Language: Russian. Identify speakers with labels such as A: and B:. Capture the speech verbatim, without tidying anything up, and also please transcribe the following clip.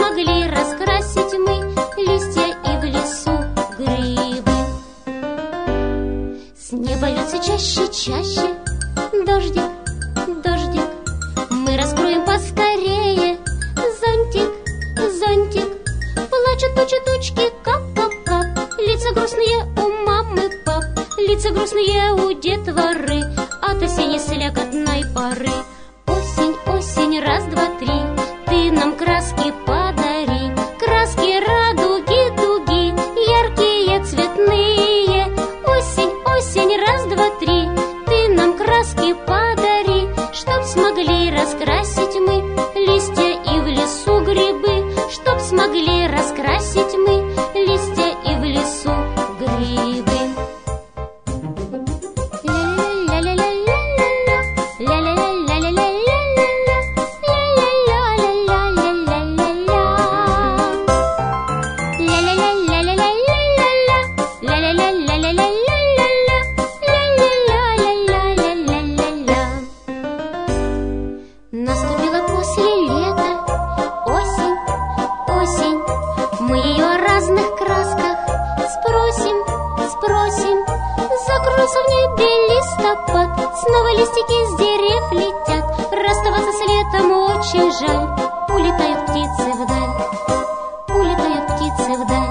A: смогли раскрасить мы листья и в лесу грибы. С неба льется чаще, чаще дождик, дождик. Мы раскроем поскорее зонтик, зонтик. Плачут тучи, тучки, кап-кап-кап. Лица грустные у мамы, пап, лица грустные у детворы от осенней слякотной поры. Осень, осень, раз, два, три, ты нам краски подари. Краски радуги, дуги, яркие, цветные. Осень, осень, раз, два, три, ты нам краски подари, чтоб смогли раскрасить мы листья и в лесу грибы, чтоб смогли раскрасить мы листья и в лесу грибы. Наступила после лета осень, осень. Мы ее о разных красках спросим, спросим. Закружился в небе листопад, снова листики с дерев летят. Расставаться с летом очень жаль. Улетают птицы вдаль, улетают птицы вдаль.